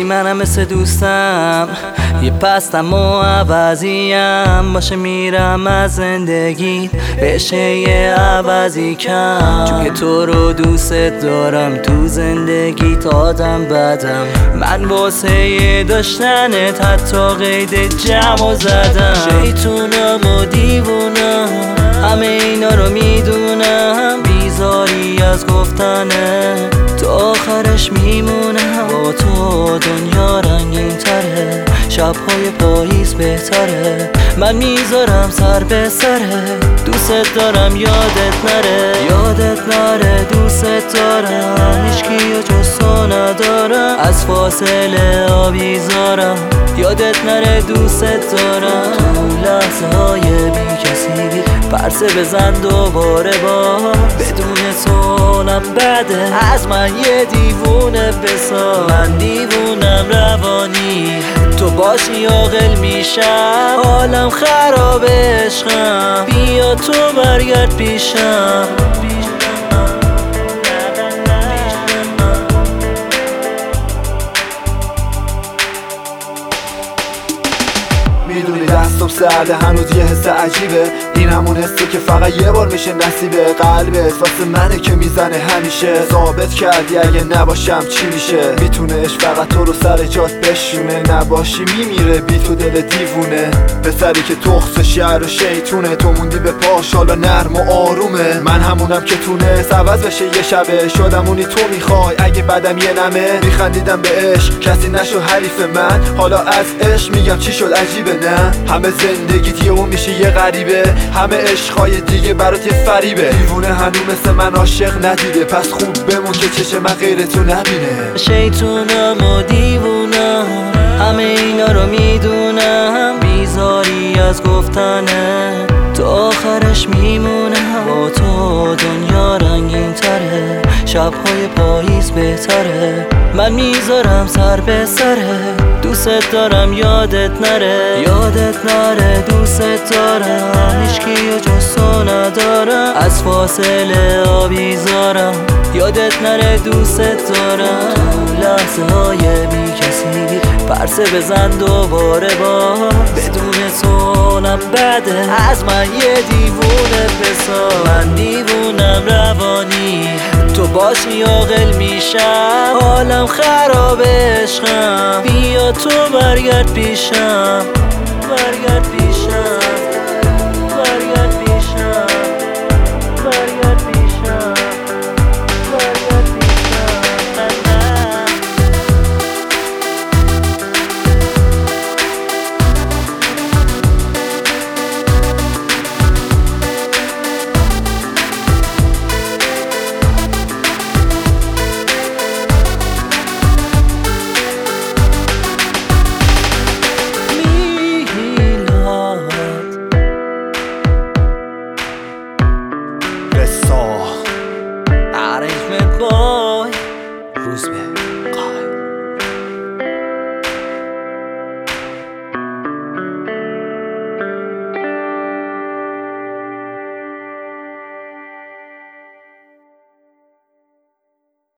گفتی منم مثل دوستم یه پستم و عوضیم باشه میرم از زندگی بشه یه عوضی کم چون که تو رو دوست دارم تو زندگی آدم بدم من واسه داشتنت حتی قید جمع زدم شیطونم و دیوونم همه اینا رو میدونم بیزاری از گفتنه تو آخرش میمونم با تو دنیا رنگین تره شبهای پاییز بهتره من میذارم سر به سره دوست دارم یادت نره دوست دارم هیچکی جز تو ندارم از فاصله آویزارم یادت نره دوست دارم تو لحظه های بی کسی پرسه بزن دوباره با بدون سونم بده از من یه دیوونه بساز من دیوونم روانی تو باشی عاقل میشم حالم خراب عشقم بیا تو برگرد پیشم میدونی دستم سرده هنوز یه حس عجیبه این همون حسه که فقط یه بار میشه نصیبه قلبت واسه منه که میزنه همیشه ثابت کردی اگه نباشم چی میشه میتونهش فقط تو رو سر جات بشونه نباشی میمیره بی تو دل دیوونه پسری که تخص شهر و شیطونه تو موندی به پاش حالا نرم و آرومه من همونم که تونست عوض بشه یه شبه شدمونی تو میخوای اگه بدم یه نمه میخندیدم به عشق کسی نشو حریف من حالا از عشق میگم چی شد عجیبه نه همه زندگیت یهو میشه یه غریبه همه عشقای دیگه برات یه فریبه دیوونه هنوز مثل من عاشق ندیده پس خوب بمون که چشم من غیر تو نبینه شیطونم و دیوونم همه اینا رو میدونم بیزاری از گفتنه تو آخرش میمونم با تو دنیا رنگین تره شبهای پاییز بهتره من میذارم سر به سره دوست دارم یادت نره دوست دارم هیچکی جز تو ندارم از فاصله آویزارم یادت نره دوست دارم تو لحظه های بی کسی پرسه بزن دوباره با بدون سونم بده از من یه دیوونه بساز من دیوونم روانی تو باشی عاقل میشم حالم خراب عشقم بیا تو برگرد پیشم برگرد پیشم برگرد پیشم برگرد پیشم برگرد پیشم قصه Arrangement boy روزبه